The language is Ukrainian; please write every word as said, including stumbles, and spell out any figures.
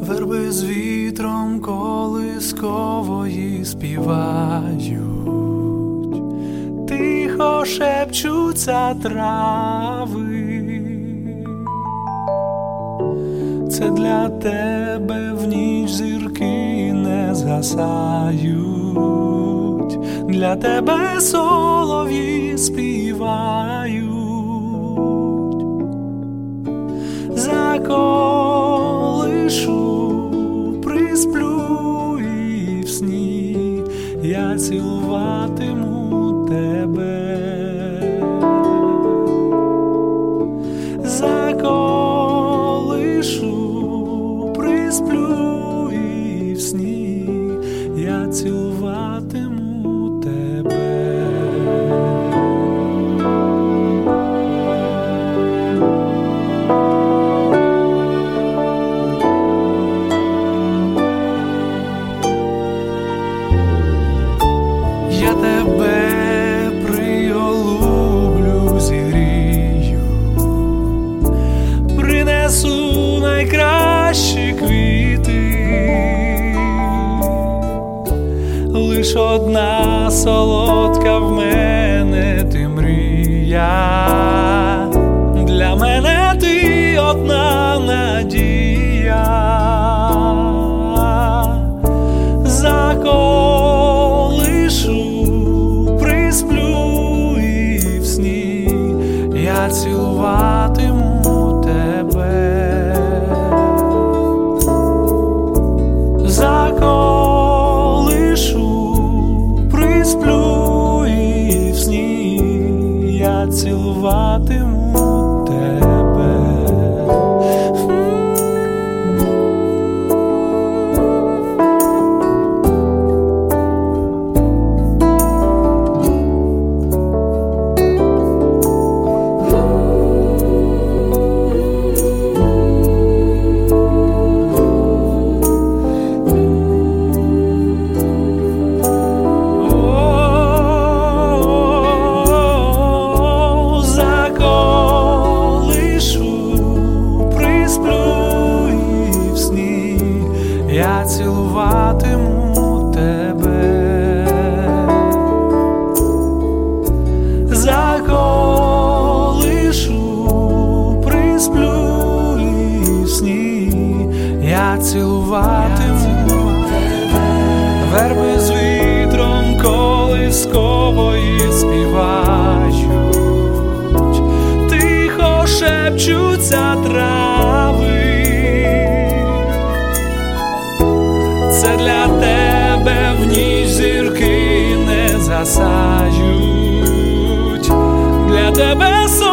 Верби з вітром колискової співають, тихо шепчуться трави. Це для тебе в ніч зірки не згасають, для тебе солов'ї співають. Заколишу, присплю і в сні я цілуватиму тебе. Заколишу, присплю і в сні я цілуватиму тебе. Я тебе приголублю, зігрію, принесу найкращі квіти. Лиш одна солодка в мене ти мрія, для мене ти одна надія. Заколишу, присплю і в сні я цілуватиму тебе. Заколишу, присплю і в сні я цілуватиму тебе. Я цілуватиму тебе. Заколишу, присплю і в сні я цілуватиму тебе. Верби з вітром колискової співають, тихо шепчуться трави. Це для тебе в ніч зірки не згасають, для тебе сон